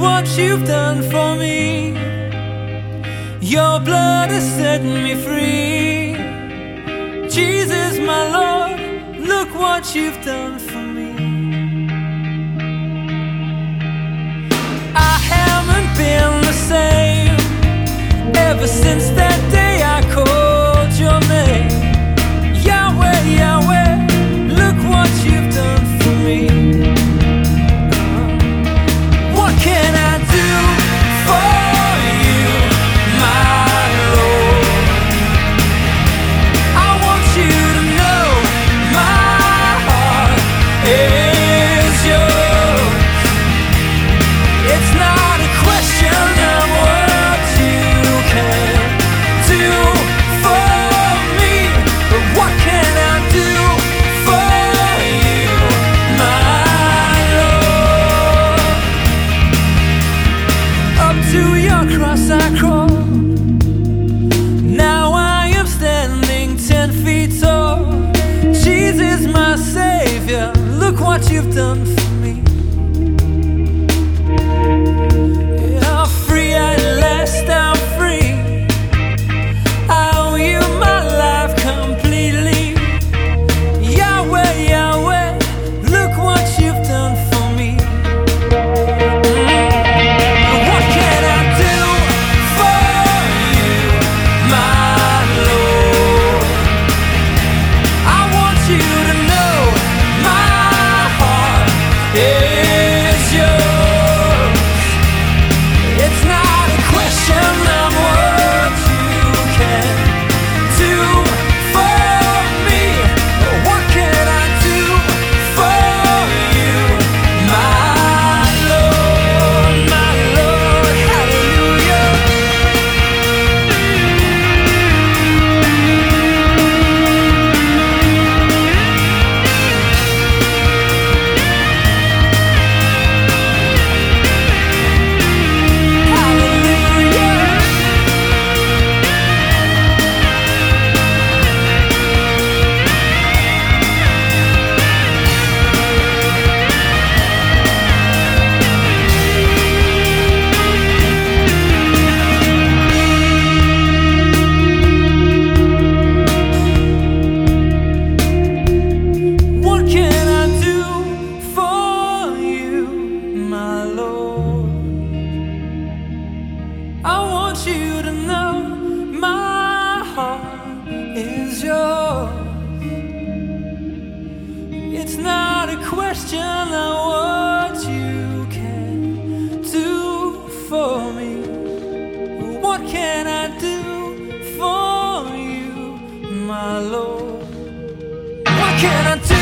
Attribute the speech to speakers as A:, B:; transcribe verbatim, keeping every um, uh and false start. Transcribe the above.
A: what you've done for me. Your blood has set me free. Jesus, my Lord, look what you've done for me. I haven't been the same ever since that day I called your name. Yahweh, Yahweh, look what you've done for me. What can I do for you, my Lord? I want you to know my heart is yours. It's not a question of what you can do for me, but what can I do for you, my Lord? Up to your cross I crawl. Now I am standing ten feet tall. Jesus, my Savior, look what you've done for me. Yeah, free at last, I'm free. I owe you my life completely. Yahweh, Yahweh, look what you've done for me. What can I do for you, my Lord? I want you to know my heart is yours. It's not a question of what you can do for me, but what can I do for you, my Lord, my Lord, hallelujah. Hallelujah. What can I do for you, my Lord? I want you to know my heart is yours. It's not a question of what you can do for me. What can I do for you, my Lord? What can I do